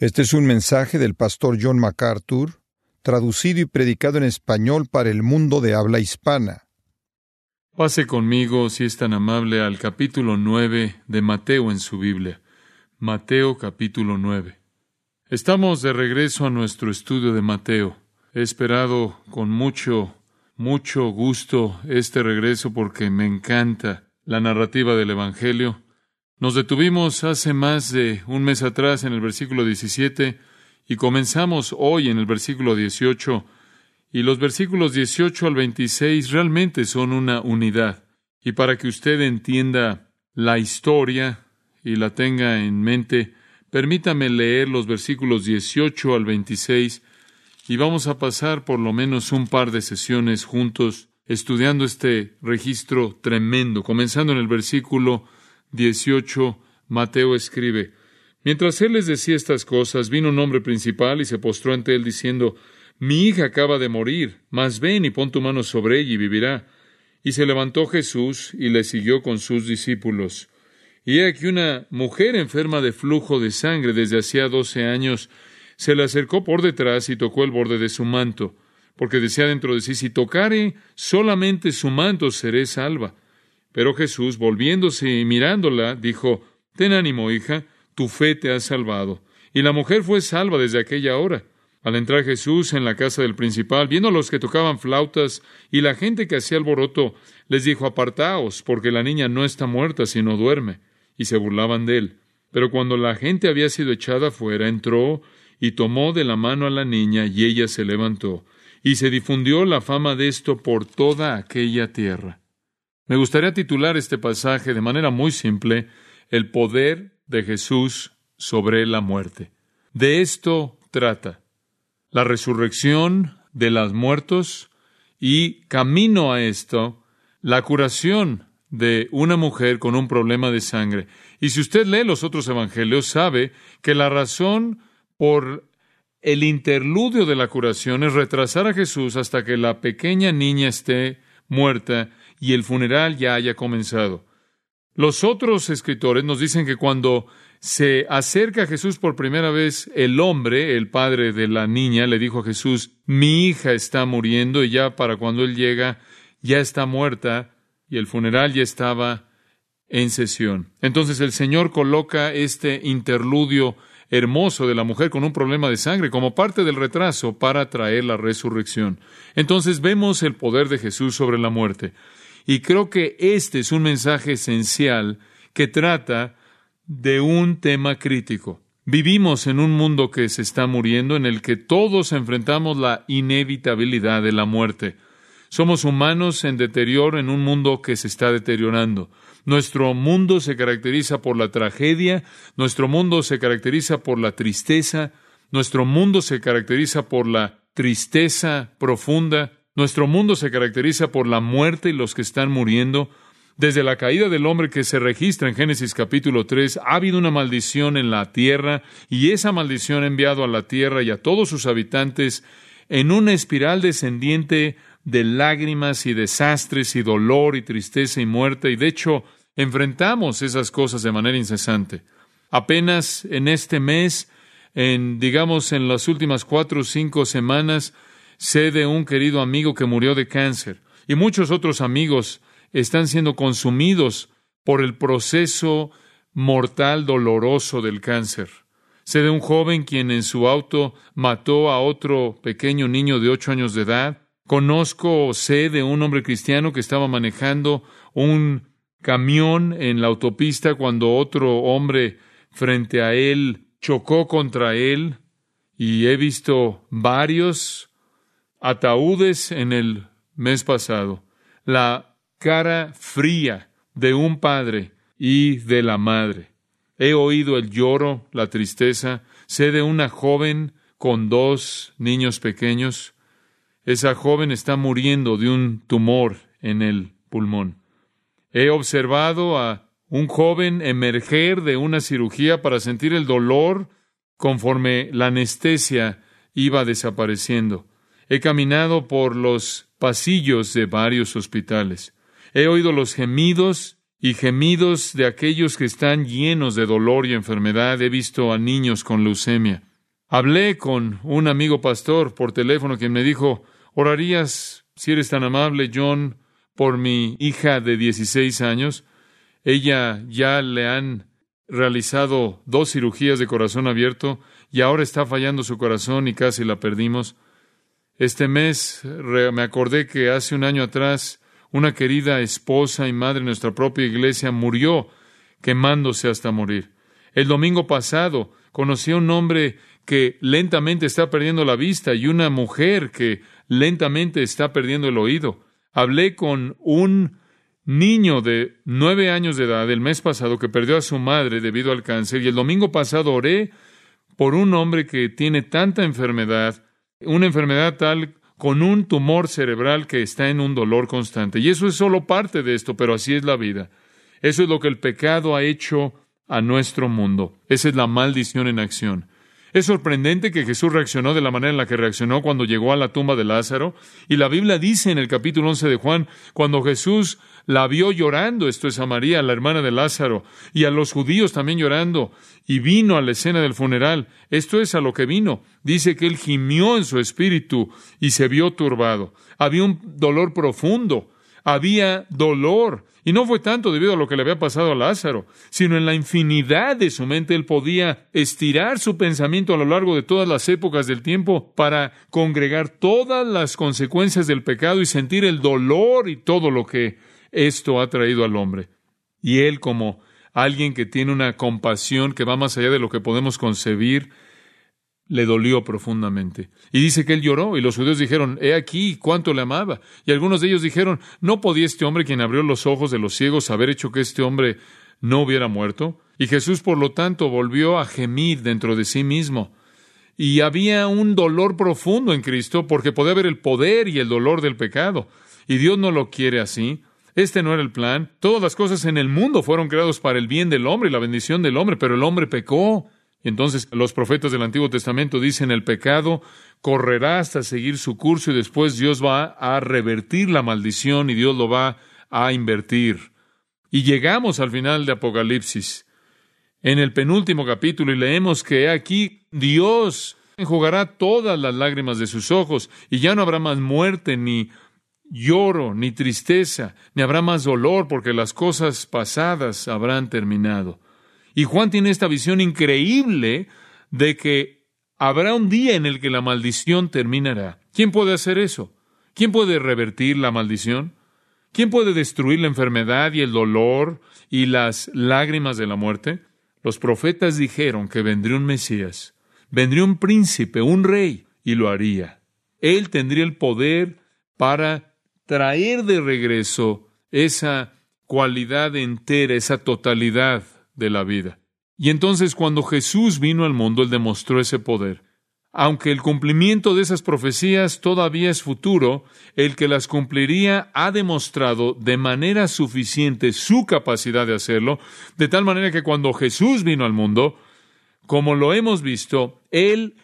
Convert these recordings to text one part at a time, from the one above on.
Este es un mensaje del pastor John MacArthur, traducido y predicado en español para el mundo de habla hispana. Pase conmigo, si es tan amable, al capítulo 9 de Mateo en su Biblia. Mateo capítulo 9. Estamos de regreso a nuestro estudio de Mateo. He esperado con mucho gusto este regreso porque me encanta la narrativa del Evangelio. Nos detuvimos hace más de un mes atrás en el versículo 17 y comenzamos hoy en el versículo 18. Y los versículos 18 al 26 realmente son una unidad. Y para que usted entienda la historia y la tenga en mente, permítame leer los versículos 18 al 26 y vamos a pasar por lo menos un par de sesiones juntos estudiando este registro tremendo. Comenzando en el versículo 18, Mateo escribe: Mientras él les decía estas cosas, vino un hombre principal y se postró ante él diciendo: Mi hija acaba de morir, mas ven y pon tu mano sobre ella y vivirá. Y se levantó Jesús y le siguió con sus discípulos. Y he aquí una mujer enferma de flujo de sangre desde hacía 12 años, se le acercó por detrás y tocó el borde de su manto, porque decía dentro de sí: si tocare solamente su manto, seré salva. Pero Jesús, volviéndose y mirándola, dijo: Ten ánimo, hija, tu fe te ha salvado. Y la mujer fue salva desde aquella hora. Al entrar Jesús en la casa del principal, viendo a los que tocaban flautas y la gente que hacía alboroto, les dijo: Apartaos, porque la niña no está muerta, sino duerme. Y se burlaban de él. Pero cuando la gente había sido echada fuera, entró y tomó de la mano a la niña, y ella se levantó. Y se difundió la fama de esto por toda aquella tierra. Me gustaría titular este pasaje de manera muy simple: el poder de Jesús sobre la muerte. De esto trata la resurrección de los muertos y, camino a esto, la curación de una mujer con un problema de sangre. Y si usted lee los otros evangelios, sabe que la razón por el interludio de la curación es retrasar a Jesús hasta que la pequeña niña esté muerta y el funeral ya haya comenzado. Los otros escritores nos dicen que cuando se acerca a Jesús por primera vez, el hombre, el padre de la niña, le dijo a Jesús: mi hija está muriendo, y ya para cuando él llega, ya está muerta, y el funeral ya estaba en sesión. Entonces el Señor coloca este interludio hermoso de la mujer con un problema de sangre como parte del retraso para traer la resurrección. Entonces vemos el poder de Jesús sobre la muerte. Y creo que este es un mensaje esencial que trata de un tema crítico. Vivimos en un mundo que se está muriendo, en el que todos enfrentamos la inevitabilidad de la muerte. Somos humanos en deterioro en un mundo que se está deteriorando. Nuestro mundo se caracteriza por la tragedia, nuestro mundo se caracteriza por la tristeza, nuestro mundo se caracteriza por la tristeza profunda. Nuestro mundo se caracteriza por la muerte y los que están muriendo. Desde la caída del hombre que se registra en Génesis capítulo 3, ha habido una maldición en la tierra, y esa maldición ha enviado a la tierra y a todos sus habitantes en una espiral descendiente de lágrimas y desastres y dolor y tristeza y muerte. Y de hecho, enfrentamos esas cosas de manera incesante. Apenas en este mes, en las últimas 4 o 5 semanas, sé de un querido amigo que murió de cáncer, y muchos otros amigos están siendo consumidos por el proceso mortal doloroso del cáncer. Sé de un joven quien en su auto mató a otro pequeño niño de 8 años de edad. Sé de un hombre cristiano que estaba manejando un camión en la autopista cuando otro hombre frente a él chocó contra él, y he visto varios ataúdes en el mes pasado. La cara fría de un padre y de la madre. He oído el lloro, la tristeza. Sé de una joven con 2 niños pequeños. Esa joven está muriendo de un tumor en el pulmón. He observado a un joven emerger de una cirugía para sentir el dolor conforme la anestesia iba desapareciendo. He caminado por los pasillos de varios hospitales. He oído los gemidos y gemidos de aquellos que están llenos de dolor y enfermedad. He visto a niños con leucemia. Hablé con un amigo pastor por teléfono quien me dijo, ¿orarías, si eres tan amable, John, por mi hija de 16 años? Ella ya le han realizado 2 cirugías de corazón abierto y ahora está fallando su corazón y casi la perdimos. Este mes me acordé que hace un año atrás una querida esposa y madre de nuestra propia iglesia murió quemándose hasta morir. El domingo pasado conocí a un hombre que lentamente está perdiendo la vista y una mujer que lentamente está perdiendo el oído. Hablé con un niño de 9 años de edad el mes pasado que perdió a su madre debido al cáncer y el domingo pasado oré por un hombre que tiene tanta enfermedad, una enfermedad tal con un tumor cerebral que está en un dolor constante. Y eso es solo parte de esto, pero así es la vida. Eso es lo que el pecado ha hecho a nuestro mundo. Esa es la maldición en acción. Es sorprendente que Jesús reaccionó de la manera en la que reaccionó cuando llegó a la tumba de Lázaro. Y la Biblia dice en el capítulo 11 de Juan, cuando Jesús la vio llorando, esto es a María, la hermana de Lázaro, y a los judíos también llorando, y vino a la escena del funeral. Esto es a lo que vino. Dice que él gimió en su espíritu y se vio turbado. Había un dolor profundo. Había dolor. Y no fue tanto debido a lo que le había pasado a Lázaro, sino en la infinidad de su mente. Él podía estirar su pensamiento a lo largo de todas las épocas del tiempo para congregar todas las consecuencias del pecado y sentir el dolor y todo lo que esto ha traído al hombre. Y él, como alguien que tiene una compasión que va más allá de lo que podemos concebir, le dolió profundamente. Y dice que él lloró, y los judíos dijeron, he aquí cuánto le amaba. Y algunos de ellos dijeron, ¿no podía este hombre, quien abrió los ojos de los ciegos, haber hecho que este hombre no hubiera muerto? Y Jesús, por lo tanto, volvió a gemir dentro de sí mismo. Y había un dolor profundo en Cristo, porque podía haber el poder y el dolor del pecado. Y Dios no lo quiere así. Este no era el plan. Todas las cosas en el mundo fueron creadas para el bien del hombre y la bendición del hombre, pero el hombre pecó. Y entonces los profetas del Antiguo Testamento dicen, el pecado correrá hasta seguir su curso y después Dios va a revertir la maldición y Dios lo va a invertir. Y llegamos al final de Apocalipsis, en el penúltimo capítulo, y leemos que aquí Dios enjugará todas las lágrimas de sus ojos y ya no habrá más muerte, ni lloro, ni tristeza, ni habrá más dolor, porque las cosas pasadas habrán terminado. Y Juan tiene esta visión increíble de que habrá un día en el que la maldición terminará. ¿Quién puede hacer eso? ¿Quién puede revertir la maldición? ¿Quién puede destruir la enfermedad y el dolor y las lágrimas de la muerte? Los profetas dijeron que vendría un Mesías, vendría un príncipe, un rey, y lo haría. Él tendría el poder para traer de regreso esa cualidad entera, esa totalidad de la vida. Y entonces cuando Jesús vino al mundo, Él demostró ese poder. Aunque el cumplimiento de esas profecías todavía es futuro, el que las cumpliría ha demostrado de manera suficiente su capacidad de hacerlo, de tal manera que cuando Jesús vino al mundo, como lo hemos visto, Él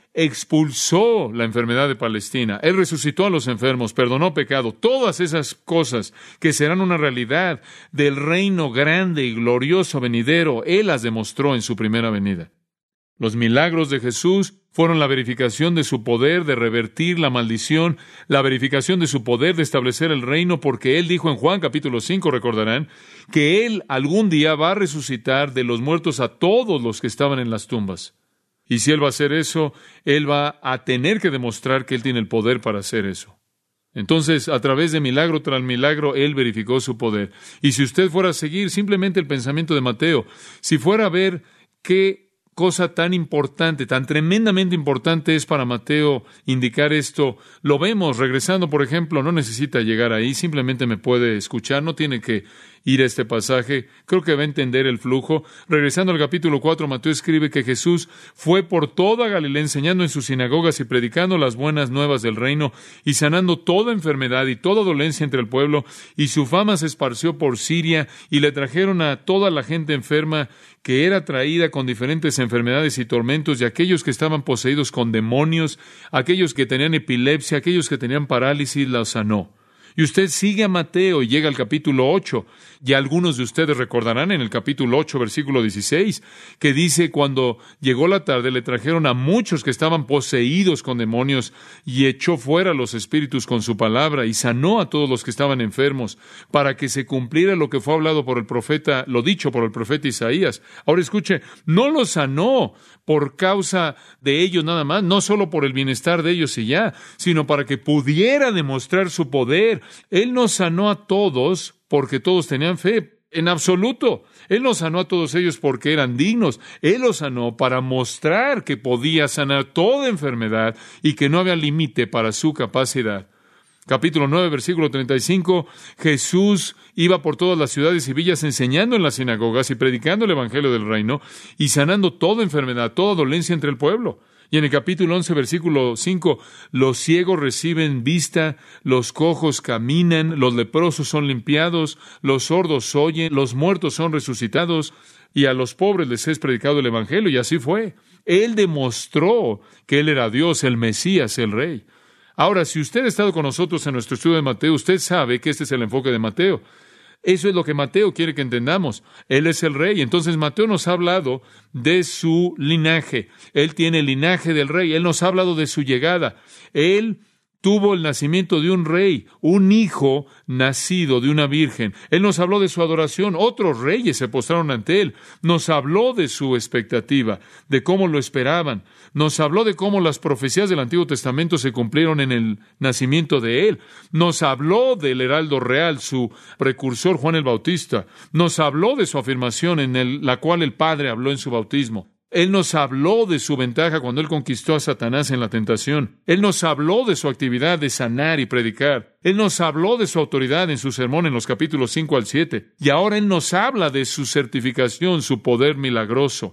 expulsó la enfermedad de Palestina, Él resucitó a los enfermos, perdonó pecado, todas esas cosas que serán una realidad del reino grande y glorioso venidero, Él las demostró en su primera venida. Los milagros de Jesús fueron la verificación de su poder de revertir la maldición, la verificación de su poder de establecer el reino, porque Él dijo en Juan capítulo 5, recordarán, que Él algún día va a resucitar de los muertos a todos los que estaban en las tumbas. Y si Él va a hacer eso, Él va a tener que demostrar que Él tiene el poder para hacer eso. Entonces, a través de milagro tras milagro, Él verificó su poder. Y si usted fuera a seguir simplemente el pensamiento de Mateo, si fuera a ver qué cosa tan importante, tan tremendamente importante es para Mateo indicar esto, lo vemos regresando, por ejemplo, no necesita llegar ahí, simplemente me puede escuchar, no tiene que ir a este pasaje, creo que va a entender el flujo. Regresando al capítulo 4, Mateo escribe que Jesús fue por toda Galilea enseñando en sus sinagogas y predicando las buenas nuevas del reino y sanando toda enfermedad y toda dolencia entre el pueblo, y su fama se esparció por Siria y le trajeron a toda la gente enferma que era traída con diferentes enfermedades y tormentos, y aquellos que estaban poseídos con demonios, aquellos que tenían epilepsia, aquellos que tenían parálisis, los sanó. Y usted sigue a Mateo y llega al capítulo 8. Y algunos de ustedes recordarán en el capítulo 8, versículo 16, que dice, cuando llegó la tarde, le trajeron a muchos que estaban poseídos con demonios y echó fuera los espíritus con su palabra y sanó a todos los que estaban enfermos, para que se cumpliera lo que fue hablado por el profeta, lo dicho por el profeta Isaías. Ahora escuche, no los sanó por causa de ellos nada más, no solo por el bienestar de ellos y ya, sino para que pudiera demostrar su poder. Él nos sanó a todos porque todos tenían fe, en absoluto. Él nos sanó a todos ellos porque eran dignos. Él los sanó para mostrar que podía sanar toda enfermedad y que no había límite para su capacidad. Capítulo 9, versículo 35, Jesús iba por todas las ciudades y villas enseñando en las sinagogas y predicando el evangelio del reino y sanando toda enfermedad, toda dolencia entre el pueblo. Y en el capítulo 11, versículo 5, los ciegos reciben vista, los cojos caminan, los leprosos son limpiados, los sordos oyen, los muertos son resucitados, y a los pobres les es predicado el evangelio, y así fue. Él demostró que Él era Dios, el Mesías, el Rey. Ahora, si usted ha estado con nosotros en nuestro estudio de Mateo, usted sabe que este es el enfoque de Mateo. Eso es lo que Mateo quiere que entendamos. Él es el Rey. Entonces, Mateo nos ha hablado de su linaje. Él tiene el linaje del Rey. Él nos ha hablado de su llegada. Él tuvo el nacimiento de un rey, un hijo nacido de una virgen. Él nos habló de su adoración. Otros reyes se postraron ante Él. Nos habló de su expectativa, de cómo lo esperaban. Nos habló de cómo las profecías del Antiguo Testamento se cumplieron en el nacimiento de Él. Nos habló del heraldo real, su precursor Juan el Bautista. Nos habló de su afirmación en la cual el Padre habló en su bautismo. Él nos habló de su ventaja cuando Él conquistó a Satanás en la tentación. Él nos habló de su actividad de sanar y predicar. Él nos habló de su autoridad en su sermón en los capítulos 5 al 7. Y ahora Él nos habla de su certificación, su poder milagroso.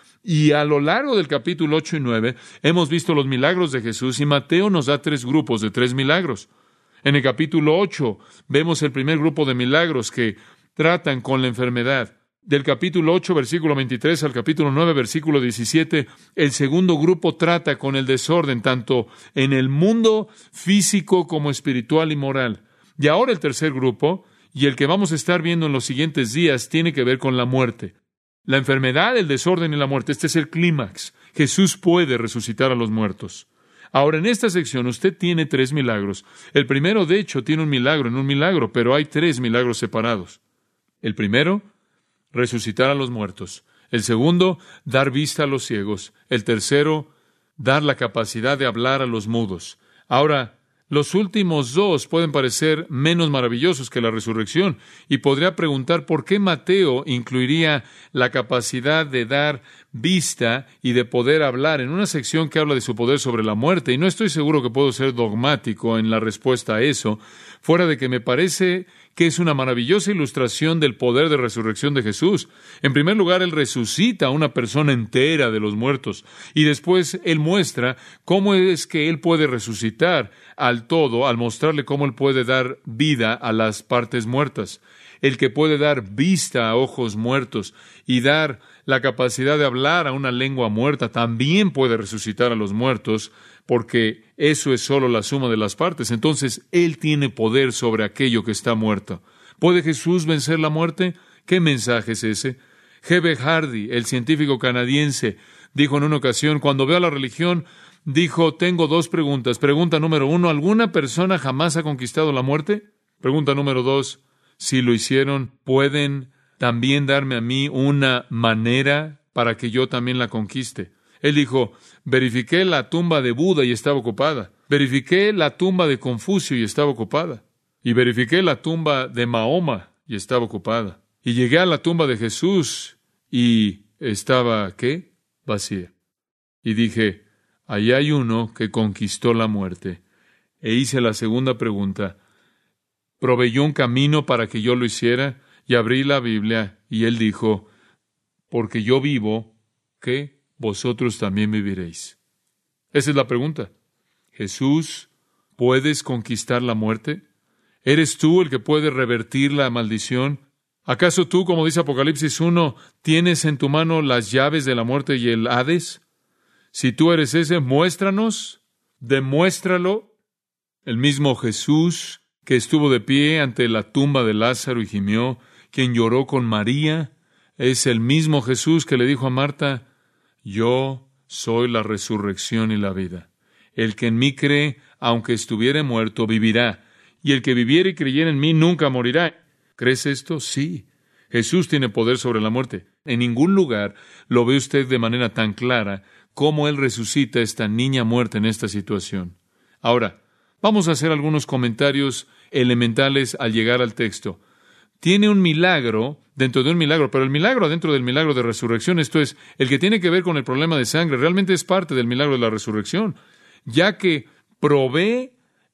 Y a lo largo del capítulo 8 y 9 hemos visto los milagros de Jesús y Mateo nos da 3 grupos de 3 milagros. En el capítulo 8 vemos el primer grupo de milagros que tratan con la enfermedad. Del capítulo 8, versículo 23 al capítulo 9, versículo 17, el segundo grupo trata con el desorden, tanto en el mundo físico como espiritual y moral. Y ahora el tercer grupo, y el que vamos a estar viendo en los siguientes días, tiene que ver con la muerte. La enfermedad, el desorden y la muerte. Este es el clímax. Jesús puede resucitar a los muertos. Ahora, en esta sección usted tiene 3 milagros. El primero, de hecho, tiene un milagro en un milagro, pero hay 3 milagros separados. El primero, resucitar a los muertos. El segundo, dar vista a los ciegos. El tercero, dar la capacidad de hablar a los mudos. Ahora, los últimos 2 pueden parecer menos maravillosos que la resurrección, y podría preguntar por qué Mateo incluiría la capacidad de dar vista y de poder hablar en una sección que habla de su poder sobre la muerte, y no estoy seguro que puedo ser dogmático en la respuesta a eso, fuera de que me parece que es una maravillosa ilustración del poder de resurrección de Jesús. En primer lugar, Él resucita a una persona entera de los muertos, y después Él muestra cómo es que Él puede resucitar al todo, al mostrarle cómo Él puede dar vida a las partes muertas. El que puede dar vista a ojos muertos y dar la capacidad de hablar a una lengua muerta, también puede resucitar a los muertos, porque eso es solo la suma de las partes. Entonces, Él tiene poder sobre aquello que está muerto. ¿Puede Jesús vencer la muerte? ¿Qué mensaje es ese? G.B. Hardy, el científico canadiense, dijo en una ocasión, cuando veo a la religión, dijo, tengo 2 preguntas. Pregunta número 1, ¿alguna persona jamás ha conquistado la muerte? Pregunta número 2, si lo hicieron, ¿pueden también darme a mí una manera para que yo también la conquiste? Él dijo, verifiqué la tumba de Buda y estaba ocupada. Verifiqué la tumba de Confucio y estaba ocupada. Y verifiqué la tumba de Mahoma y estaba ocupada. Y llegué a la tumba de Jesús y estaba, ¿qué? Vacía. Y dije, ahí hay uno que conquistó la muerte. E hice la segunda pregunta. ¿Proveyó un camino para que yo lo hiciera? Y abrí la Biblia y él dijo, porque yo vivo, ¿qué? Vosotros también viviréis. Esa es la pregunta. Jesús, ¿puedes conquistar la muerte? ¿Eres tú el que puede revertir la maldición? ¿Acaso tú, como dice Apocalipsis 1, tienes en tu mano las llaves de la muerte y el Hades? Si tú eres ese, muéstranos, demuéstralo. El mismo Jesús que estuvo de pie ante la tumba de Lázaro y gimió, quien lloró con María, es el mismo Jesús que le dijo a Marta, yo soy la resurrección y la vida. El que en mí cree, aunque estuviere muerto, vivirá. Y el que viviere y creyere en mí, nunca morirá. ¿Crees esto? Sí. Jesús tiene poder sobre la muerte. En ningún lugar lo ve usted de manera tan clara como Él resucita a esta niña muerta en esta situación. Ahora, vamos a hacer algunos comentarios elementales al llegar al texto. Tiene un milagro dentro de un milagro, pero el milagro dentro del milagro de resurrección, esto es, el que tiene que ver con el problema de sangre, realmente es parte del milagro de la resurrección, ya que provee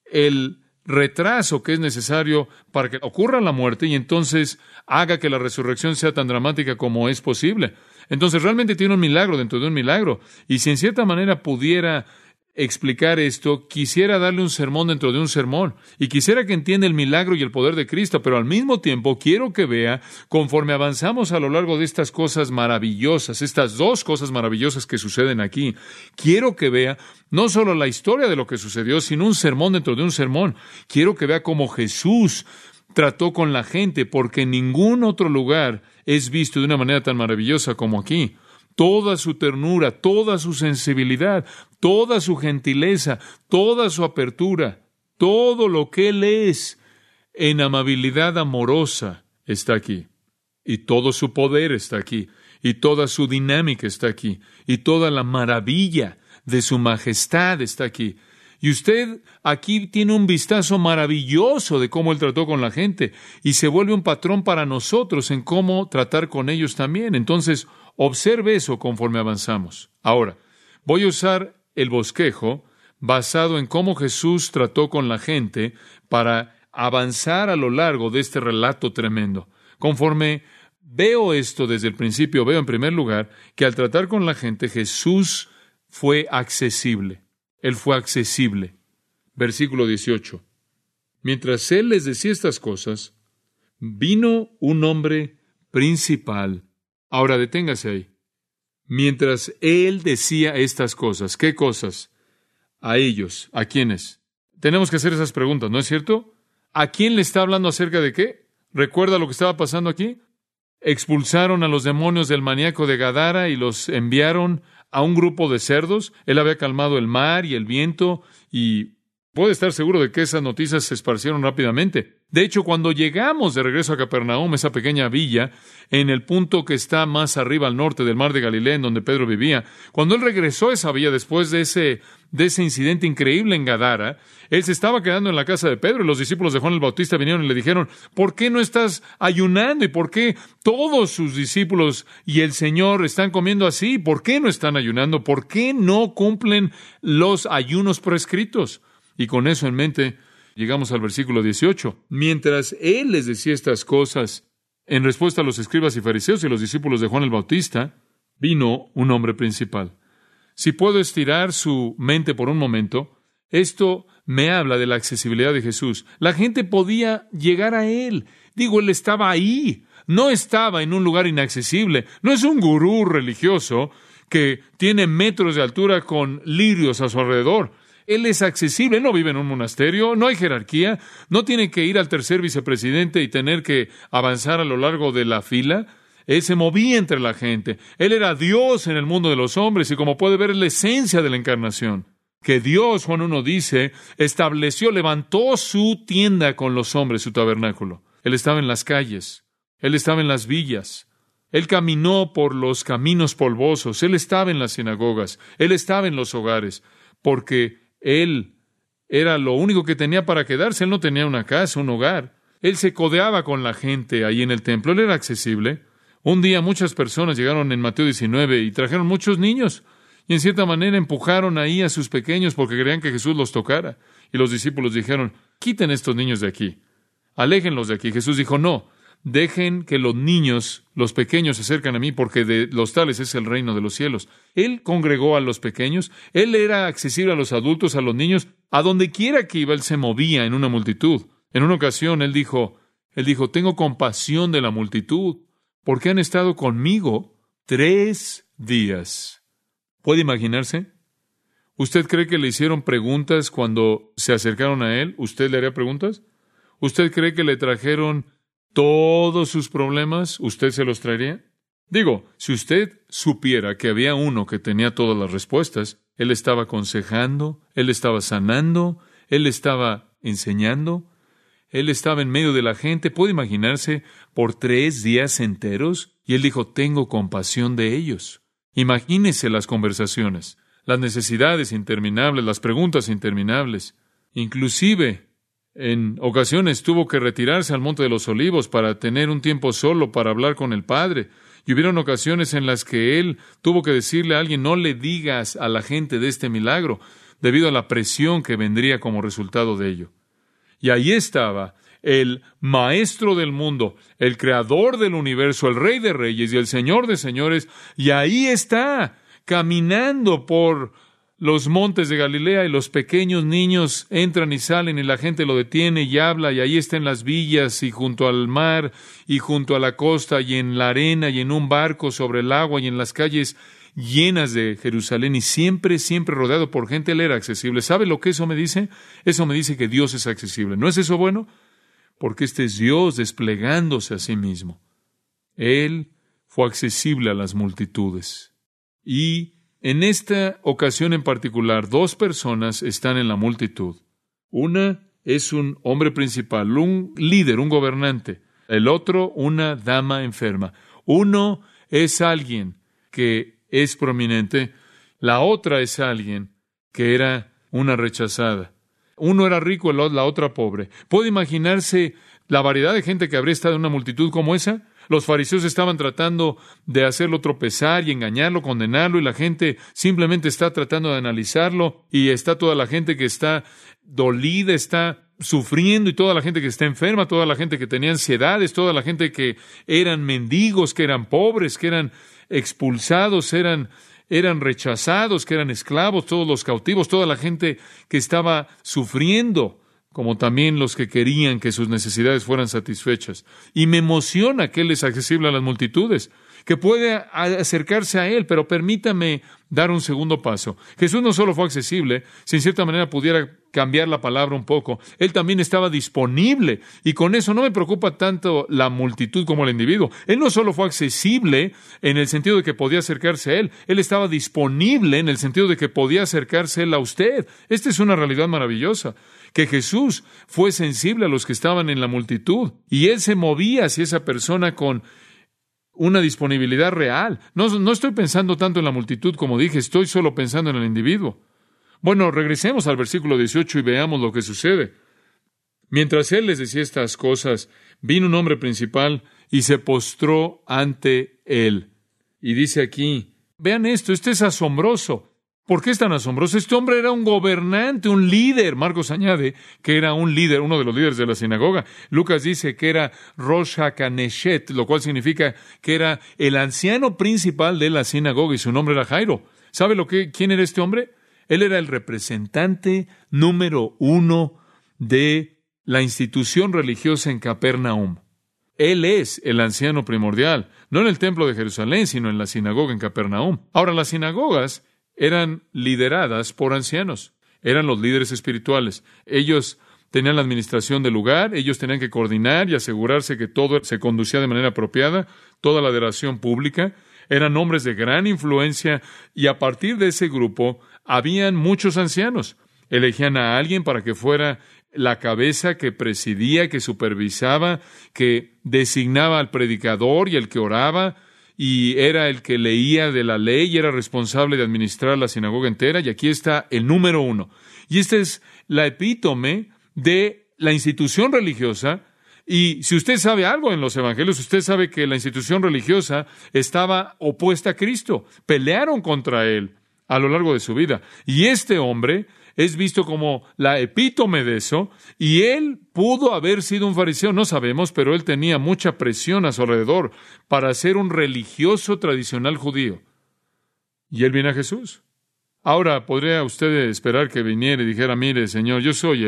el retraso que es necesario para que ocurra la muerte y entonces haga que la resurrección sea tan dramática como es posible. Entonces realmente tiene un milagro dentro de un milagro. Y si en cierta manera pudiera explicar esto, quisiera darle un sermón dentro de un sermón y quisiera que entienda el milagro y el poder de Cristo, pero al mismo tiempo quiero que vea, conforme avanzamos a lo largo de estas cosas maravillosas, estas dos cosas maravillosas que suceden aquí, quiero que vea no solo la historia de lo que sucedió, sino un sermón dentro de un sermón. Quiero que vea cómo Jesús trató con la gente, porque en ningún otro lugar es visto de una manera tan maravillosa como aquí. Toda su ternura, toda su sensibilidad, toda su gentileza, toda su apertura, todo lo que Él es en amabilidad amorosa está aquí. Y todo su poder está aquí. Y toda su dinámica está aquí. Y toda la maravilla de su majestad está aquí. Y usted aquí tiene un vistazo maravilloso de cómo Él trató con la gente y se vuelve un patrón para nosotros en cómo tratar con ellos también. Entonces, observe eso conforme avanzamos. Ahora, voy a usar el bosquejo basado en cómo Jesús trató con la gente para avanzar a lo largo de este relato tremendo. Conforme veo esto desde el principio, veo en primer lugar que al tratar con la gente, Jesús fue accesible. Él fue accesible. Versículo 18. Mientras Él les decía estas cosas, vino un hombre principal. Ahora deténgase ahí. Mientras Él decía estas cosas, ¿qué cosas? A ellos. ¿A quiénes? Tenemos que hacer esas preguntas, ¿no es cierto? ¿A quién le está hablando acerca de qué? ¿Recuerda lo que estaba pasando aquí? Expulsaron a los demonios del maníaco de Gadara y los enviaron a un grupo de cerdos. Él había calmado el mar y el viento y puede estar seguro de que esas noticias se esparcieron rápidamente. De hecho, cuando llegamos de regreso a Capernaum, esa pequeña villa, en el punto que está más arriba al norte del mar de Galilea, en donde Pedro vivía, cuando él regresó a esa villa después de ese incidente increíble en Gadara, él se estaba quedando en la casa de Pedro y los discípulos de Juan el Bautista vinieron y le dijeron, ¿por qué no estás ayunando? ¿Y por qué todos sus discípulos y el Señor están comiendo así? ¿Por qué no están ayunando? ¿Por qué no cumplen los ayunos prescritos? Y con eso en mente, llegamos al versículo 18. Mientras Él les decía estas cosas, en respuesta a los escribas y fariseos y los discípulos de Juan el Bautista, vino un hombre principal. Si puedo estirar su mente por un momento, esto me habla de la accesibilidad de Jesús. La gente podía llegar a Él. Él estaba ahí. No estaba en un lugar inaccesible. No es un gurú religioso que tiene metros de altura con lirios a su alrededor. Él es accesible, Él no vive en un monasterio, no hay jerarquía, no tiene que ir al tercer vicepresidente y tener que avanzar a lo largo de la fila. Él se movía entre la gente. Él era Dios en el mundo de los hombres y como puede ver es la esencia de la encarnación. Que Dios, Juan 1 dice, levantó su tienda con los hombres, su tabernáculo. Él estaba en las calles, Él estaba en las villas, Él caminó por los caminos polvosos, Él estaba en las sinagogas, Él estaba en los hogares, porque Él era lo único que tenía para quedarse. Él no tenía una casa, un hogar. Él se codeaba con la gente ahí en el templo. Él era accesible. Un día muchas personas llegaron en Mateo 19 y trajeron muchos niños. Y en cierta manera empujaron ahí a sus pequeños porque creían que Jesús los tocara. Y los discípulos dijeron, quiten estos niños de aquí. Aléjenlos de aquí. Jesús dijo, no. Dejen que los niños, los pequeños, se acerquen a mí, porque de los tales es el reino de los cielos. Él congregó a los pequeños, Él era accesible a los adultos, a los niños. A donde quiera que iba, Él se movía en una multitud. En una ocasión, Él dijo, tengo compasión de la multitud, porque han estado conmigo 3 días. ¿Puede imaginarse? ¿Usted cree que le hicieron preguntas cuando se acercaron a Él? ¿Usted le haría preguntas? ¿Usted cree que le trajeron todos sus problemas? ¿Usted se los traería? Digo, si usted supiera que había uno que tenía todas las respuestas, él estaba aconsejando, él estaba sanando, él estaba enseñando, él estaba en medio de la gente, puede imaginarse, por 3 días enteros, y él dijo, tengo compasión de ellos. Imagínese las conversaciones, las necesidades interminables, las preguntas interminables. Inclusive, en ocasiones tuvo que retirarse al Monte de los Olivos para tener un tiempo solo para hablar con el Padre. Y hubieron ocasiones en las que él tuvo que decirle a alguien, no le digas a la gente de este milagro, debido a la presión que vendría como resultado de ello. Y ahí estaba el Maestro del mundo, el Creador del universo, el Rey de reyes y el Señor de señores, y ahí está, caminando por los montes de Galilea, y los pequeños niños entran y salen, y la gente lo detiene y habla, y ahí está en las villas, y junto al mar, y junto a la costa, y en la arena, y en un barco sobre el agua, y en las calles llenas de Jerusalén, y siempre rodeado por gente. Él era accesible. ¿Sabe lo que eso me dice? Eso me dice que Dios es accesible. ¿No es eso bueno? Porque este es Dios desplegándose a sí mismo. Él fue accesible a las multitudes. Y en esta ocasión en particular, 2 personas están en la multitud. Una es un hombre principal, un líder, un gobernante. El otro, una dama enferma. Uno es alguien que es prominente. La otra es alguien que era una rechazada. Uno era rico, la otra pobre. ¿Puede imaginarse la variedad de gente que habría estado en una multitud como esa? Los fariseos estaban tratando de hacerlo tropezar y engañarlo, condenarlo, y la gente simplemente está tratando de analizarlo, y está toda la gente que está dolida, está sufriendo, y toda la gente que está enferma, toda la gente que tenía ansiedades, toda la gente que eran mendigos, que eran pobres, que eran expulsados, eran rechazados, que eran esclavos, todos los cautivos, toda la gente que estaba sufriendo, como también los que querían que sus necesidades fueran satisfechas. Y me emociona que Él es accesible a las multitudes, que puede acercarse a Él, pero permítame dar un segundo paso. Jesús no solo fue accesible, si en cierta manera pudiera cambiar la palabra un poco, Él también estaba disponible, y con eso no me preocupa tanto la multitud como el individuo. Él no solo fue accesible en el sentido de que podía acercarse a Él, Él estaba disponible en el sentido de que podía acercarse Él a usted. Esta es una realidad maravillosa, que Jesús fue sensible a los que estaban en la multitud, y Él se movía hacia esa persona con una disponibilidad real. No estoy pensando tanto en la multitud, como dije, estoy solo pensando en el individuo. Bueno, regresemos al versículo 18 y veamos lo que sucede. Mientras Él les decía estas cosas, vino un hombre principal y se postró ante Él. Y dice aquí, vean esto es asombroso. ¿Por qué es tan asombroso? Este hombre era un gobernante, un líder. Marcos añade que era un líder, uno de los líderes de la sinagoga. Lucas dice que era Rosh HaKaneshet, lo cual significa que era el anciano principal de la sinagoga, y su nombre era Jairo. ¿Sabe quién era este hombre? Él era el representante número 1 de la institución religiosa en Capernaum. Él es el anciano primordial, no en el templo de Jerusalén, sino en la sinagoga en Capernaum. Ahora, las sinagogas eran lideradas por ancianos, eran los líderes espirituales. Ellos tenían la administración del lugar, ellos tenían que coordinar y asegurarse que todo se conducía de manera apropiada, toda la adoración pública. Eran hombres de gran influencia, y a partir de ese grupo habían muchos ancianos. Elegían a alguien para que fuera la cabeza que presidía, que supervisaba, que designaba al predicador y el que oraba, y era el que leía de la ley y era responsable de administrar la sinagoga entera. Y aquí está el número 1. Y esta es la epítome de la institución religiosa. Y si usted sabe algo en los evangelios, usted sabe que la institución religiosa estaba opuesta a Cristo. Pelearon contra Él a lo largo de su vida. Y este hombre es visto como la epítome de eso, y él pudo haber sido un fariseo, no sabemos, pero él tenía mucha presión a su alrededor para ser un religioso tradicional judío. Y él viene a Jesús. Ahora, ¿podría usted esperar que viniera y dijera, mire, Señor, yo soy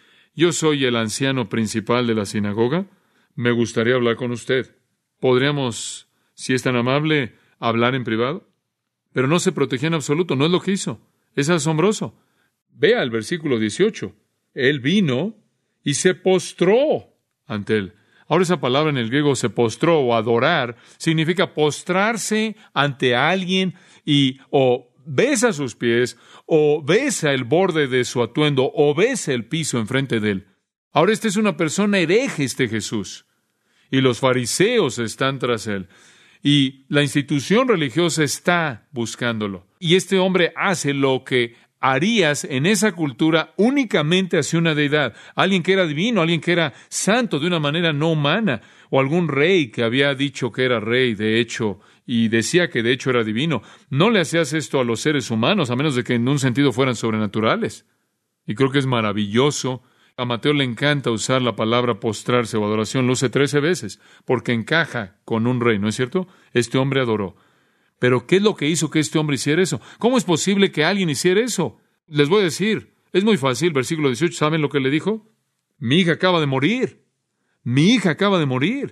el anciano principal de la sinagoga? Me gustaría hablar con usted. ¿Podríamos, si es tan amable, hablar en privado? Pero no se protegía en absoluto, no es lo que hizo. Es asombroso. Vea el versículo 18. Él vino y se postró ante él. Ahora esa palabra en el griego, se postró o adorar, significa postrarse ante alguien y o besa sus pies, o besa el borde de su atuendo, o besa el piso enfrente de él. Ahora esta es una persona hereje, Jesús, y los fariseos están tras él, y la institución religiosa está buscándolo. Y este hombre hace lo que harías en esa cultura únicamente hacia una deidad, alguien que era divino, alguien que era santo de una manera no humana, o algún rey que había dicho que era rey, de hecho, y decía que de hecho era divino. No le hacías esto a los seres humanos, a menos de que en un sentido fueran sobrenaturales. Y creo que es maravilloso. A Mateo le encanta usar la palabra postrarse o adoración, lo usa 13 veces, porque encaja con un rey, ¿no es cierto? Este hombre adoró. Pero ¿qué es lo que hizo que este hombre hiciera eso? ¿Cómo es posible que alguien hiciera eso? Les voy a decir, es muy fácil, versículo 18, ¿saben lo que le dijo? Mi hija acaba de morir. Mi hija acaba de morir.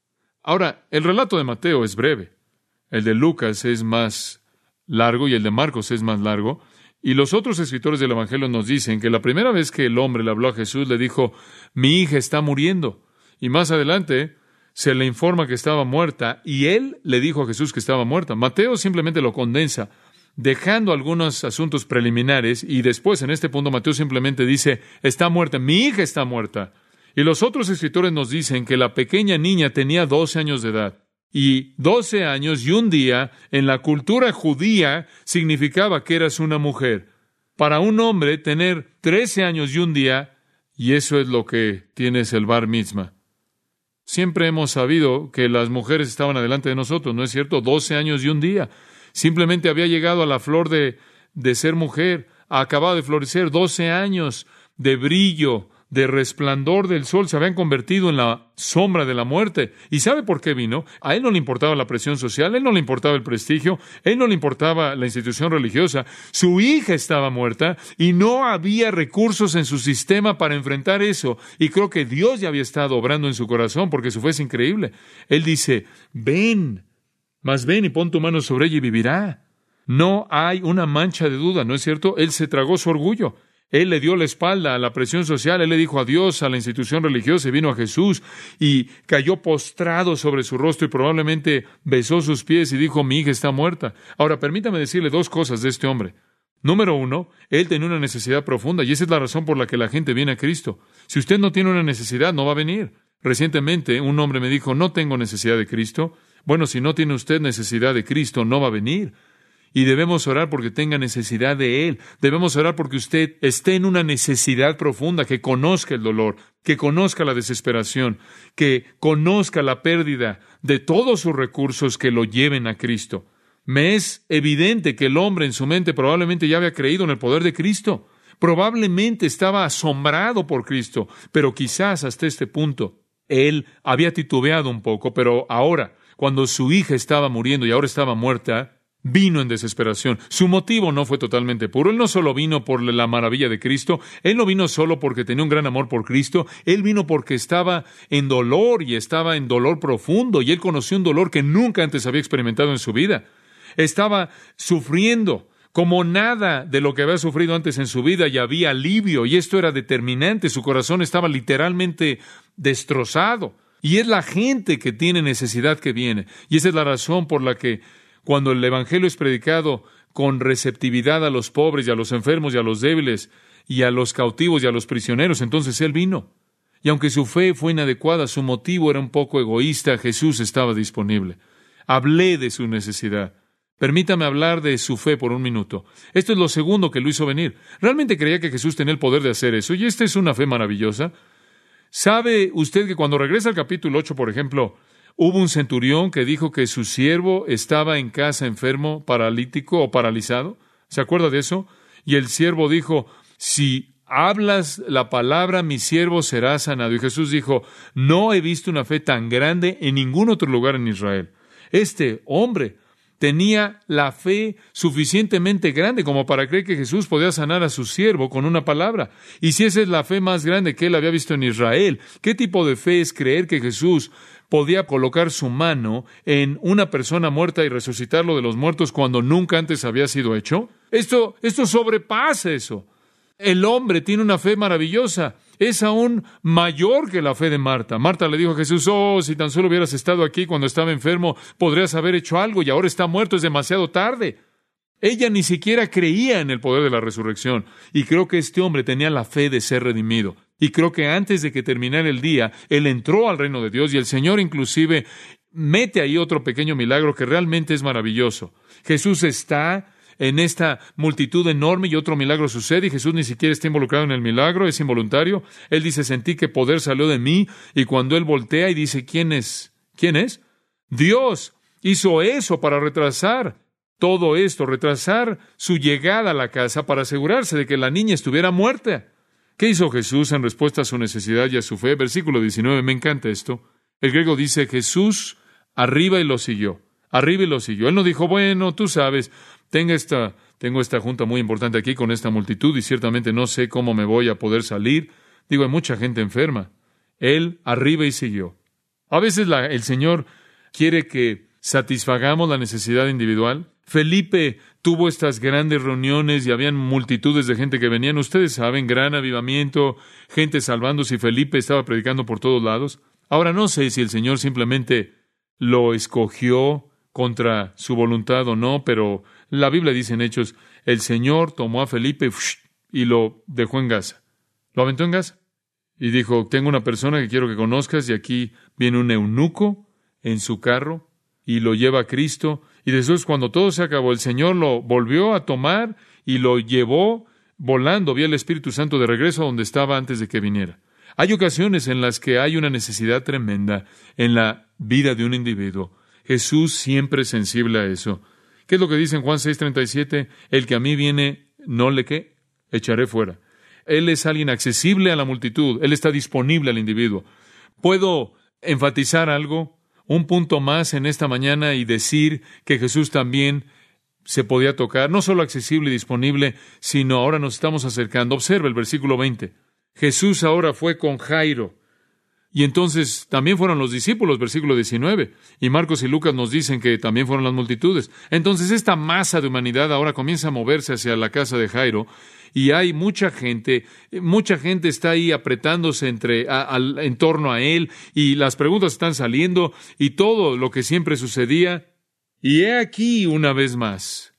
Ahora, el relato de Mateo es breve. El de Lucas es más largo y el de Marcos es más largo. Y los otros escritores del Evangelio nos dicen que la primera vez que el hombre le habló a Jesús, le dijo, mi hija está muriendo. Y más adelante se le informa que estaba muerta, y él le dijo a Jesús que estaba muerta. Mateo simplemente lo condensa, dejando algunos asuntos preliminares, y después, en este punto, Mateo simplemente dice, está muerta, mi hija está muerta. Y los otros escritores nos dicen que la pequeña niña tenía 12 años de edad. Y 12 años y un día, en la cultura judía, significaba que eras una mujer. Para un hombre, tener 13 años y un día, y eso es lo que tienes el bar mitzvah. Siempre hemos sabido que las mujeres estaban adelante de nosotros, ¿no es cierto? 12 años y un día. Simplemente había llegado a la flor de ser mujer, acababa de florecer, 12 años de brillo, de resplandor del sol, se habían convertido en la sombra de la muerte. ¿Y sabe por qué vino? A él no le importaba la presión social, a él no le importaba el prestigio, a él no le importaba la institución religiosa. Su hija estaba muerta y no había recursos en su sistema para enfrentar eso. Y creo que Dios ya había estado obrando en su corazón, porque su fe es increíble. Él dice, ven, mas ven y pon tu mano sobre ella y vivirá. No hay una mancha de duda, ¿no es cierto? Él se tragó su orgullo. Él le dio la espalda a la presión social, él le dijo adiós a la institución religiosa y vino a Jesús y cayó postrado sobre su rostro y probablemente besó sus pies y dijo, mi hija está muerta. Ahora, permítame decirle dos cosas de este hombre. Número uno, él tenía una necesidad profunda y esa es la razón por la que la gente viene a Cristo. Si usted no tiene una necesidad, no va a venir. Recientemente, un hombre me dijo, no tengo necesidad de Cristo. Bueno, si no tiene usted necesidad de Cristo, no va a venir. Y debemos orar porque tenga necesidad de Él. Debemos orar porque usted esté en una necesidad profunda, que conozca el dolor, que conozca la desesperación, que conozca la pérdida de todos sus recursos que lo lleven a Cristo. Me es evidente que el hombre en su mente probablemente ya había creído en el poder de Cristo. Probablemente estaba asombrado por Cristo, pero quizás hasta este punto él había titubeado un poco, pero ahora, cuando su hija estaba muriendo y ahora estaba muerta, vino en desesperación. Su motivo no fue totalmente puro. Él no solo vino por la maravilla de Cristo, él no vino solo porque tenía un gran amor por Cristo, él vino porque estaba en dolor y estaba en dolor profundo y él conoció un dolor que nunca antes había experimentado en su vida. Estaba sufriendo como nada de lo que había sufrido antes en su vida y había alivio y esto era determinante. Su corazón estaba literalmente destrozado y es la gente que tiene necesidad que viene y esa es la razón por la que cuando el Evangelio es predicado con receptividad a los pobres y a los enfermos y a los débiles y a los cautivos y a los prisioneros, entonces Él vino. Y aunque su fe fue inadecuada, su motivo era un poco egoísta, Jesús estaba disponible. Hablé de su necesidad. Permítame hablar de su fe por un minuto. Esto es lo segundo que lo hizo venir. Realmente creía que Jesús tenía el poder de hacer eso, y esta es una fe maravillosa. ¿Sabe usted que cuando regresa al capítulo 8, por ejemplo, hubo un centurión que dijo que su siervo estaba en casa enfermo, paralítico o paralizado? ¿Se acuerda de eso? Y el siervo dijo, si hablas la palabra, mi siervo será sanado. Y Jesús dijo, no he visto una fe tan grande en ningún otro lugar en Israel. Este hombre tenía la fe suficientemente grande como para creer que Jesús podía sanar a su siervo con una palabra. Y si esa es la fe más grande que él había visto en Israel, ¿qué tipo de fe es creer que Jesús podía colocar su mano en una persona muerta y resucitarlo de los muertos cuando nunca antes había sido hecho? Esto sobrepasa eso. El hombre tiene una fe maravillosa. es aún mayor que la fe de Marta. Marta le dijo a Jesús, si tan solo hubieras estado aquí cuando estaba enfermo, podrías haber hecho algo, y ahora está muerto, es demasiado tarde. Ella ni siquiera creía en el poder de la resurrección, y creo que este hombre tenía la fe de ser redimido. Y creo que antes de que terminara el día, él entró al reino de Dios, y el Señor inclusive mete ahí otro pequeño milagro que realmente es maravilloso. Jesús está en esta multitud enorme y otro milagro sucede, y Jesús ni siquiera está involucrado en el milagro, es involuntario. Él dice, sentí que poder salió de mí, y cuando él voltea y dice, ¿quién es? ¿Quién es? Dios hizo eso para retrasar todo esto, retrasar su llegada a la casa para asegurarse de que la niña estuviera muerta. ¿Qué hizo Jesús en respuesta a su necesidad y a su fe? Versículo 19, me encanta esto. El griego dice, Jesús arriba y lo siguió. Arriba y lo siguió. Él no dijo, bueno, tú sabes, tengo esta junta muy importante aquí con esta multitud y ciertamente no sé cómo me voy a poder salir. Digo, hay mucha gente enferma. Él arriba y siguió. A veces el Señor quiere que satisfagamos la necesidad individual. Felipe tuvo estas grandes reuniones y habían multitudes de gente que venían. Ustedes saben, gran avivamiento, gente salvándose, y Felipe estaba predicando por todos lados. Ahora no sé si el Señor simplemente lo escogió contra su voluntad o no, pero la Biblia dice en Hechos, el Señor tomó a Felipe y lo dejó en Gaza. Lo aventó en Gaza y dijo, tengo una persona que quiero que conozcas, y aquí viene un eunuco en su carro y lo lleva a Cristo. Y después, cuando todo se acabó, el Señor lo volvió a tomar y lo llevó volando vía el Espíritu Santo de regreso a donde estaba antes de que viniera. Hay ocasiones en las que hay una necesidad tremenda en la vida de un individuo. Jesús siempre es sensible a eso. ¿Qué es lo que dice en Juan 6:37? El que a mí viene, no le ¿qué? Echaré fuera. Él es alguien accesible a la multitud. Él está disponible al individuo. ¿Puedo enfatizar algo? Un punto más en esta mañana y decir que Jesús también se podía tocar, no solo accesible y disponible, sino ahora nos estamos acercando. Observa el versículo 20. Jesús ahora fue con Jairo. Y entonces también fueron los discípulos, versículo 19. Y Marcos y Lucas nos dicen que también fueron las multitudes. Entonces esta masa de humanidad ahora comienza a moverse hacia la casa de Jairo. Y hay mucha gente está ahí apretándose en torno a él, y las preguntas están saliendo, y todo lo que siempre sucedía. Y he aquí una vez más,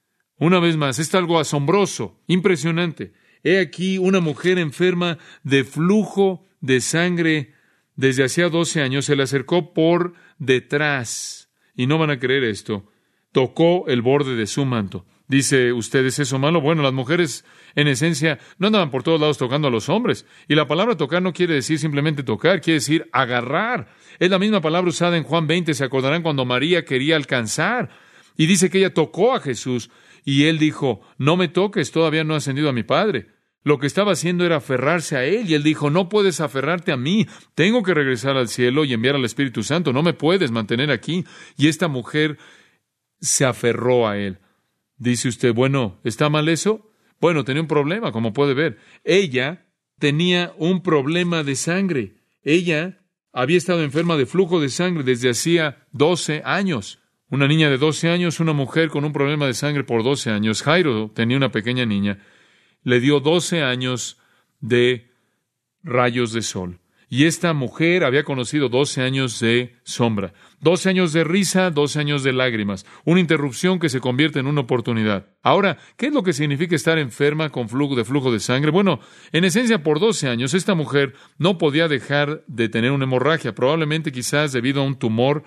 es algo asombroso, impresionante. He aquí una mujer enferma de flujo de sangre desde hacía 12 años, se le acercó por detrás, y no van a creer esto, tocó el borde de su manto. Dice, ¿usted es eso malo? Bueno, las mujeres, en esencia, no andaban por todos lados tocando a los hombres. Y la palabra tocar no quiere decir simplemente tocar, quiere decir agarrar. Es la misma palabra usada en Juan 20, se acordarán cuando María quería alcanzar. Y dice que ella tocó a Jesús, y él dijo, no me toques, todavía no he ascendido a mi Padre. Lo que estaba haciendo era aferrarse a él, y él dijo, no puedes aferrarte a mí, tengo que regresar al cielo y enviar al Espíritu Santo, no me puedes mantener aquí. Y esta mujer se aferró a él. Dice usted, bueno, ¿está mal eso? Bueno, tenía un problema, como puede ver. Ella tenía un problema de sangre. Ella había estado enferma de flujo de sangre desde hacía 12 años. Una niña de 12 años, una mujer con un problema de sangre por 12 años. Jairo tenía una pequeña niña. Le dio 12 años de rayos de sol. Y esta mujer había conocido 12 años de sombra, 12 años de risa, 12 años de lágrimas, una interrupción que se convierte en una oportunidad. Ahora, ¿qué es lo que significa estar enferma con flujo de sangre? Bueno, en esencia, por 12 años, esta mujer no podía dejar de tener una hemorragia, probablemente quizás debido a un tumor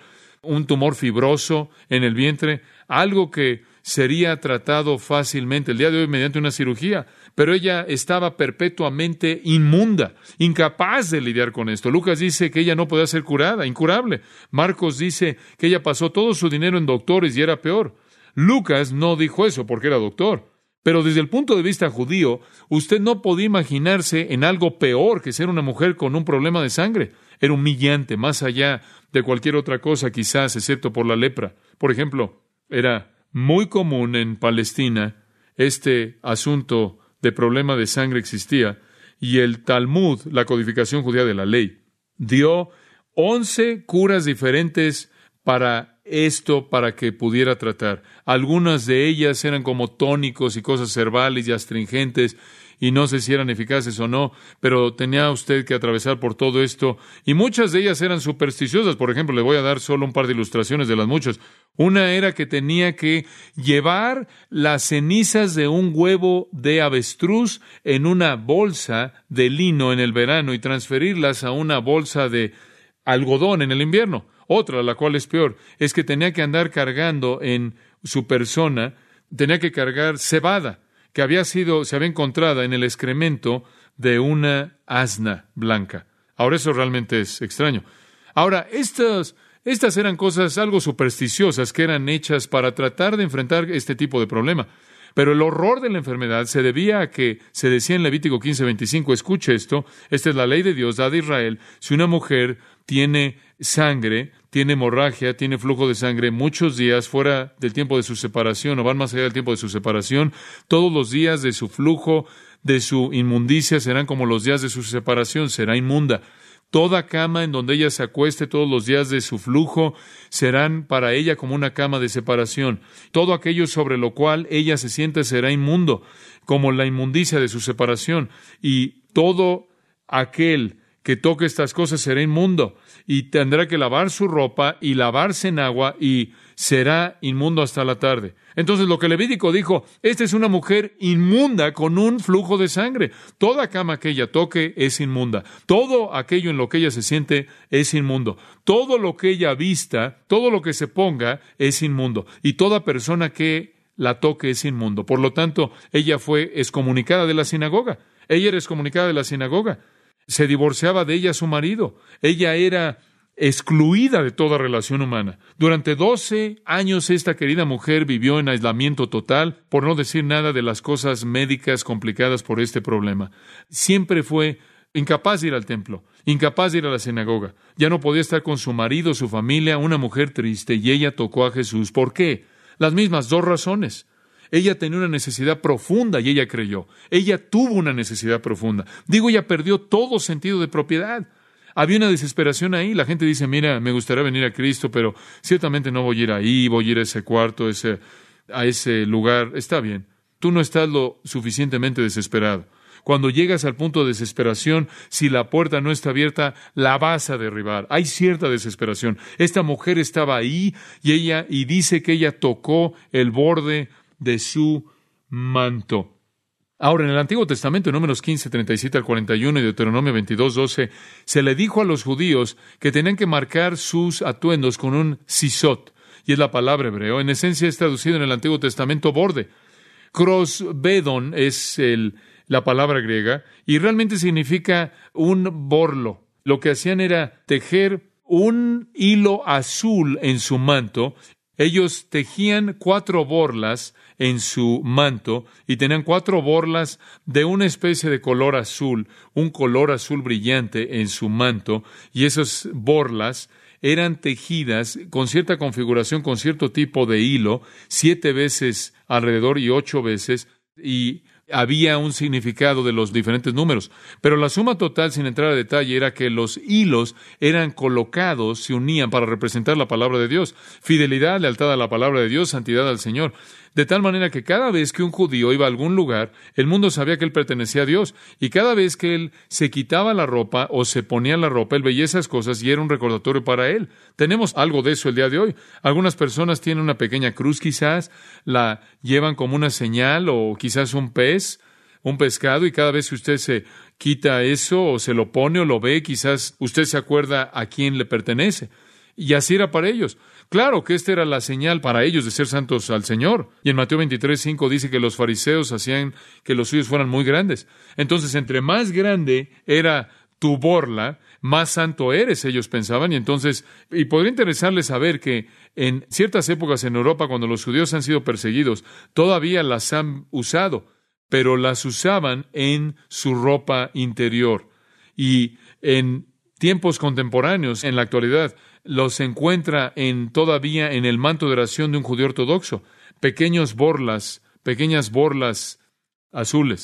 fibroso en el vientre, algo que sería tratado fácilmente el día de hoy mediante una cirugía, pero ella estaba perpetuamente inmunda, incapaz de lidiar con esto. Lucas dice que ella no podía ser curada, incurable. Marcos dice que ella pasó todo su dinero en doctores y era peor. Lucas no dijo eso porque era doctor, pero desde el punto de vista judío, usted no podía imaginarse en algo peor que ser una mujer con un problema de sangre. Era humillante, más allá de cualquier otra cosa, quizás, excepto por la lepra. Por ejemplo, era muy común en Palestina, este asunto de problema de sangre existía, y el Talmud, la codificación judía de la ley, dio 11 curas diferentes para esto para que pudiera tratar. Algunas de ellas eran como tónicos y cosas herbales y astringentes, y no sé si eran eficaces o no, pero tenía usted que atravesar por todo esto, y muchas de ellas eran supersticiosas. Por ejemplo, le voy a dar solo un par de ilustraciones de las muchas. Una era que tenía que llevar las cenizas de un huevo de avestruz en una bolsa de lino en el verano y transferirlas a una bolsa de algodón en el invierno. Otra, la cual es peor, es que tenía que andar cargando en su persona, tenía que cargar cebada, que se había encontrado en el excremento de una asna blanca. Ahora, eso realmente es extraño. Ahora, estas eran cosas algo supersticiosas que eran hechas para tratar de enfrentar este tipo de problema. Pero el horror de la enfermedad se debía a que se decía en Levítico 15:25, escuche esto, esta es la ley de Dios dada a Israel: si una mujer tiene sangre, tiene hemorragia, tiene flujo de sangre muchos días fuera del tiempo de su separación o van más allá del tiempo de su separación, todos los días de su flujo, de su inmundicia serán como los días de su separación, será inmunda. Toda cama en donde ella se acueste todos los días de su flujo serán para ella como una cama de separación. Todo aquello sobre lo cual ella se siente será inmundo, como la inmundicia de su separación. Y todo aquel que toque estas cosas será inmundo, y tendrá que lavar su ropa y lavarse en agua, y será inmundo hasta la tarde. Entonces, lo que Levítico dijo, esta es una mujer inmunda con un flujo de sangre. Toda cama que ella toque es inmunda. Todo aquello en lo que ella se siente es inmundo. Todo lo que ella vista, todo lo que se ponga es inmundo. Y toda persona que la toque es inmundo. Por lo tanto, ella fue excomunicada de la sinagoga. Ella era excomunicada de la sinagoga. Se divorciaba de ella su marido. Ella era excluida de toda relación humana. Durante 12 años esta querida mujer vivió en aislamiento total, por no decir nada de las cosas médicas complicadas por este problema. Siempre fue incapaz de ir al templo, incapaz de ir a la sinagoga. Ya no podía estar con su marido, su familia, una mujer triste, y ella tocó a Jesús. ¿Por qué? Las mismas 2 razones. Ella tenía una necesidad profunda y ella creyó. Ella tuvo una necesidad profunda. Ella perdió todo sentido de propiedad. Había una desesperación ahí. La gente dice, mira, me gustaría venir a Cristo, pero ciertamente no voy a ir ahí, voy a ir a ese cuarto, a ese lugar. Está bien. Tú no estás lo suficientemente desesperado. Cuando llegas al punto de desesperación, si la puerta no está abierta, la vas a derribar. Hay cierta desesperación. Esta mujer estaba ahí y dice que ella tocó el borde de su manto. Ahora, en el Antiguo Testamento, en Números 15, 37 al 41 y Deuteronomio 22, 12, se le dijo a los judíos que tenían que marcar sus atuendos con un sisot, y es la palabra hebreo. En esencia es traducido en el Antiguo Testamento borde. Krosbedon es la palabra griega, y realmente significa un borlo. Lo que hacían era tejer un hilo azul en su manto. Ellos tejían 4 borlas en su manto y tenían 4 borlas de una especie de color azul, un color azul brillante en su manto, y esas borlas eran tejidas con cierta configuración, con cierto tipo de hilo, 7 veces alrededor y 8 veces, y había un significado de los diferentes números. Pero la suma total, sin entrar a detalle, era que los hilos eran colocados, se unían para representar la palabra de Dios. Fidelidad, lealtad a la palabra de Dios, santidad al Señor. De tal manera que cada vez que un judío iba a algún lugar, el mundo sabía que él pertenecía a Dios. Y cada vez que él se quitaba la ropa o se ponía la ropa, él veía esas cosas y era un recordatorio para él. Tenemos algo de eso el día de hoy. Algunas personas tienen una pequeña cruz quizás, la llevan como una señal, o quizás un pez, un pescado, y cada vez que usted se quita eso o se lo pone o lo ve, quizás usted se acuerda a quién le pertenece. Y así era para ellos. Claro que esta era la señal para ellos de ser santos al Señor. Y en Mateo 23:5 dice que los fariseos hacían que los suyos fueran muy grandes. Entonces, entre más grande era tu borla, más santo eres, ellos pensaban. Y podría interesarles saber que en ciertas épocas en Europa, cuando los judíos han sido perseguidos, todavía las han usado, pero las usaban en su ropa interior. Y en tiempos contemporáneos, en la actualidad, los encuentra todavía en el manto de oración de un judío ortodoxo. Pequeñas borlas azules.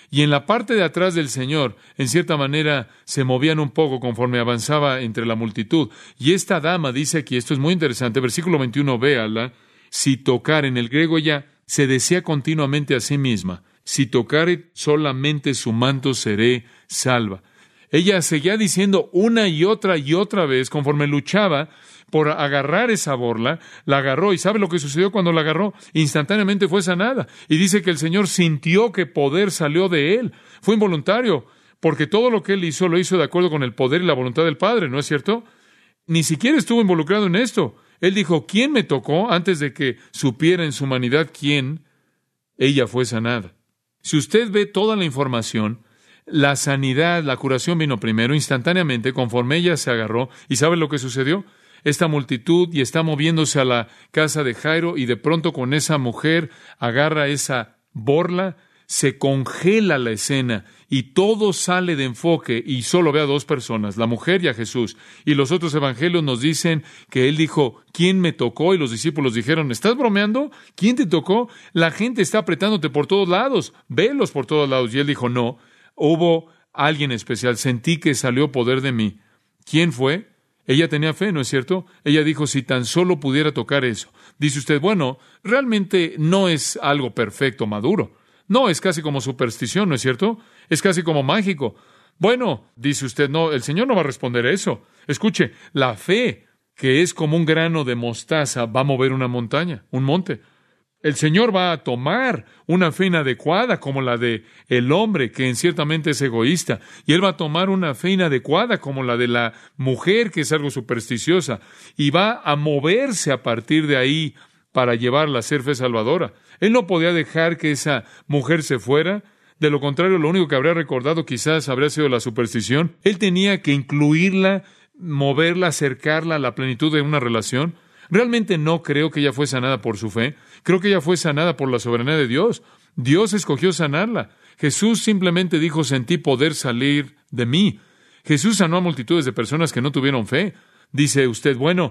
Y en la parte de atrás del Señor, en cierta manera, se movían un poco conforme avanzaba entre la multitud. Y esta dama dice aquí, esto es muy interesante, versículo 21, véala, si tocar, en el griego ella se decía continuamente a sí misma, si tocare solamente su manto seré salva. Ella seguía diciendo una y otra vez, conforme luchaba por agarrar esa borla, la agarró. ¿Y sabe lo que sucedió cuando la agarró? Instantáneamente fue sanada. Y dice que el Señor sintió que poder salió de él. Fue involuntario, porque todo lo que él hizo, lo hizo de acuerdo con el poder y la voluntad del Padre, ¿no es cierto? Ni siquiera estuvo involucrado en esto. Él dijo, ¿quién me tocó? Antes de que supiera en su humanidad quién, ella fue sanada. Si usted ve toda la información, la sanidad, la curación vino primero, instantáneamente, conforme ella se agarró. ¿Y sabe lo que sucedió? Esta multitud y está moviéndose a la casa de Jairo y de pronto con esa mujer agarra esa borla, se congela la escena y todo sale de enfoque y solo ve a dos personas, la mujer y a Jesús. Y los otros evangelios nos dicen que él dijo, ¿quién me tocó? Y los discípulos dijeron, ¿estás bromeando? ¿Quién te tocó? La gente está apretándote por todos lados, velos por todos lados. Y él dijo, no, hubo alguien especial, sentí que salió poder de mí. ¿Quién fue? Ella tenía fe, ¿no es cierto? Ella dijo, si tan solo pudiera tocar eso. Dice usted, bueno, realmente no es algo perfecto, maduro. No, es casi como superstición, ¿no es cierto? Es casi como mágico. Bueno, dice usted, no, el Señor no va a responder eso. Escuche, la fe, que es como un grano de mostaza, va a mover una montaña, un monte. El Señor va a tomar una fe inadecuada como la de el hombre, que ciertamente es egoísta, y Él va a tomar una fe inadecuada como la de la mujer, que es algo supersticiosa, y va a moverse a partir de ahí para llevarla a ser fe salvadora. Él no podía dejar que esa mujer se fuera. De lo contrario, lo único que habría recordado quizás habría sido la superstición. Él tenía que incluirla, moverla, acercarla a la plenitud de una relación. Realmente no creo que ella fue sanada por su fe. Creo que ella fue sanada por la soberanía de Dios. Dios escogió sanarla. Jesús simplemente dijo, sentí poder salir de mí. Jesús sanó a multitudes de personas que no tuvieron fe. Dice usted, bueno,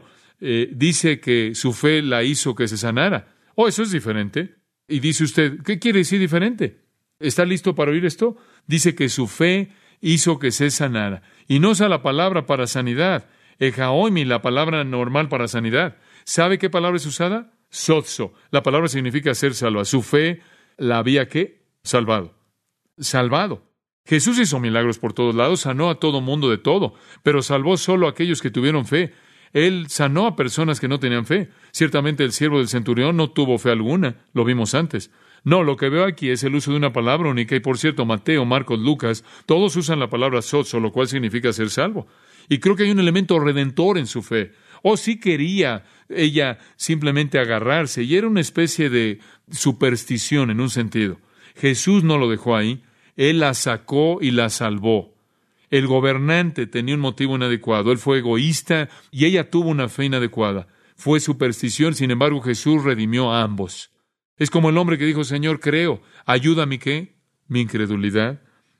dice que su fe la hizo que se sanara. Oh, eso es diferente. Y dice usted, ¿qué quiere decir diferente? ¿Está listo para oír esto? Dice que su fe hizo que se sanara. Y no usa la palabra para sanidad. Ejaoimi, la palabra normal para sanidad. ¿Sabe qué palabra es usada? Sozo. La palabra significa ser salva. Su fe la había, ¿qué? Salvado. Salvado. Jesús hizo milagros por todos lados, sanó a todo mundo de todo, pero salvó solo a aquellos que tuvieron fe. Él sanó a personas que no tenían fe. Ciertamente el siervo del centurión no tuvo fe alguna, lo vimos antes. No, lo que veo aquí es el uso de una palabra única, y por cierto, Mateo, Marcos, Lucas, todos usan la palabra sozo, lo cual significa ser salvo. Y creo que hay un elemento redentor en su fe. O sí quería ella simplemente agarrarse, y era una especie de superstición en un sentido. Jesús no lo dejó ahí, Él la sacó y la salvó. El gobernante tenía un motivo inadecuado, él fue egoísta y ella tuvo una fe inadecuada. Fue superstición, sin embargo Jesús redimió a ambos. Es como el hombre que dijo, Señor, creo, ayúdame, ¿qué? Mi incredulidad.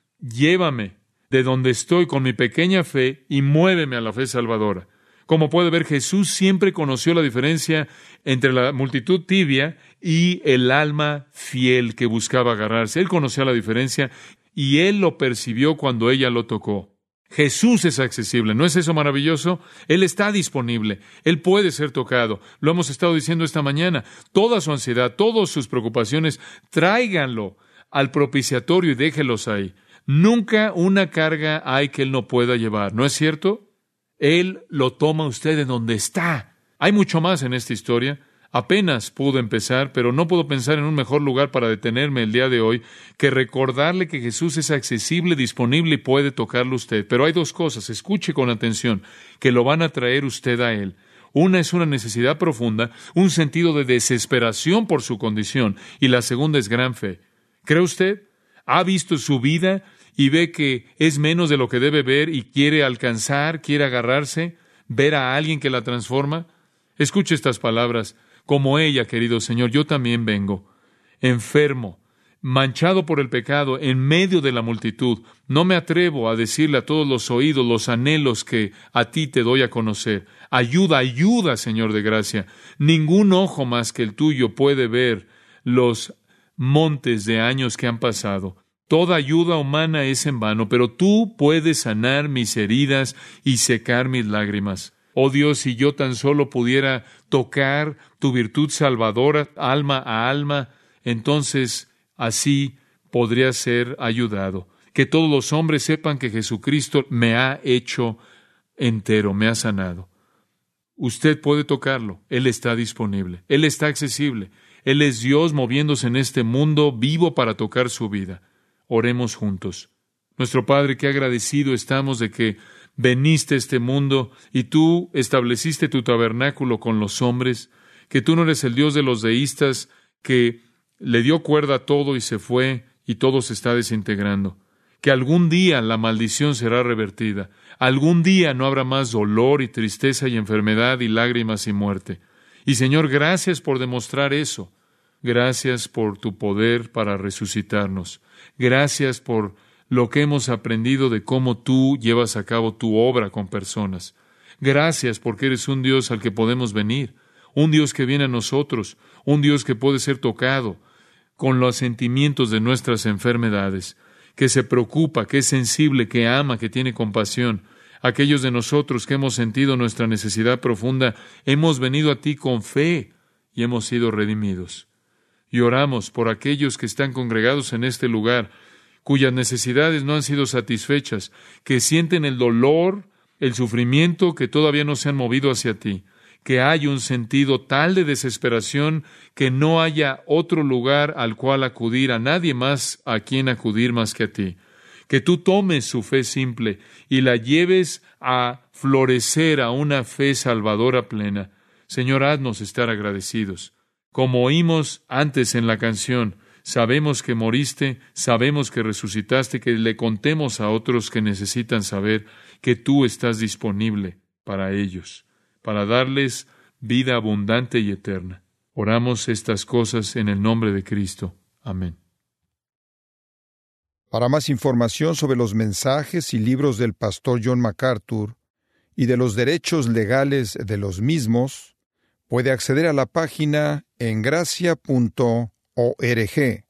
Llévame de donde estoy con mi pequeña fe y muéveme a la fe salvadora. Como puede ver, Jesús siempre conoció la diferencia entre la multitud tibia y el alma fiel que buscaba agarrarse. Él conocía la diferencia y él lo percibió cuando ella lo tocó. Jesús es accesible, ¿no es eso maravilloso? Él está disponible, Él puede ser tocado. Lo hemos estado diciendo esta mañana. Toda su ansiedad, todas sus preocupaciones, tráiganlo al propiciatorio y déjelos ahí. Nunca una carga hay que Él no pueda llevar, ¿no es cierto? Él lo toma usted en donde está. Hay mucho más en esta historia. Apenas pudo empezar, pero no puedo pensar en un mejor lugar para detenerme el día de hoy que recordarle que Jesús es accesible, disponible y puede tocarlo usted. Pero hay dos cosas, escuche con atención, que lo van a traer usted a Él. Una es una necesidad profunda, un sentido de desesperación por su condición, y la segunda es gran fe. ¿Cree usted? ¿Ha visto su vida y ve que es menos de lo que debe ver y quiere alcanzar, quiere agarrarse, ver a alguien que la transforma? Escuche estas palabras. Como ella, querido Señor, yo también vengo, enfermo, manchado por el pecado, en medio de la multitud. No me atrevo a decirle a todos los oídos los anhelos que a ti te doy a conocer. Ayuda, ayuda, Señor de gracia. Ningún ojo más que el tuyo puede ver los montes de años que han pasado. Toda ayuda humana es en vano, pero tú puedes sanar mis heridas y secar mis lágrimas. Oh Dios, si yo tan solo pudiera tocar tu virtud salvadora alma a alma, entonces así podría ser ayudado. Que todos los hombres sepan que Jesucristo me ha hecho entero, me ha sanado. Usted puede tocarlo, Él está disponible, Él está accesible, Él es Dios moviéndose en este mundo vivo para tocar su vida. Oremos juntos. Nuestro Padre, qué agradecido estamos de que veniste a este mundo y tú estableciste tu tabernáculo con los hombres, que tú no eres el Dios de los deístas que le dio cuerda a todo y se fue y todo se está desintegrando, que algún día la maldición será revertida, algún día no habrá más dolor y tristeza y enfermedad y lágrimas y muerte. Y Señor, gracias por demostrar eso. Gracias por tu poder para resucitarnos. Gracias por lo que hemos aprendido de cómo tú llevas a cabo tu obra con personas. Gracias porque eres un Dios al que podemos venir, un Dios que viene a nosotros, un Dios que puede ser tocado con los sentimientos de nuestras enfermedades, que se preocupa, que es sensible, que ama, que tiene compasión. Aquellos de nosotros que hemos sentido nuestra necesidad profunda, hemos venido a ti con fe y hemos sido redimidos. Y oramos por aquellos que están congregados en este lugar, cuyas necesidades no han sido satisfechas, que sienten el dolor, el sufrimiento, que todavía no se han movido hacia ti, que hay un sentido tal de desesperación que no haya otro lugar al cual acudir, a nadie más a quien acudir más que a ti. Que tú tomes su fe simple y la lleves a florecer a una fe salvadora plena. Señor, haznos estar agradecidos. Como oímos antes en la canción, sabemos que moriste, sabemos que resucitaste, que le contemos a otros que necesitan saber que tú estás disponible para ellos, para darles vida abundante y eterna. Oramos estas cosas en el nombre de Cristo. Amén. Para más información sobre los mensajes y libros del pastor John MacArthur y de los derechos legales de los mismos, puede acceder a la página en gracia.org.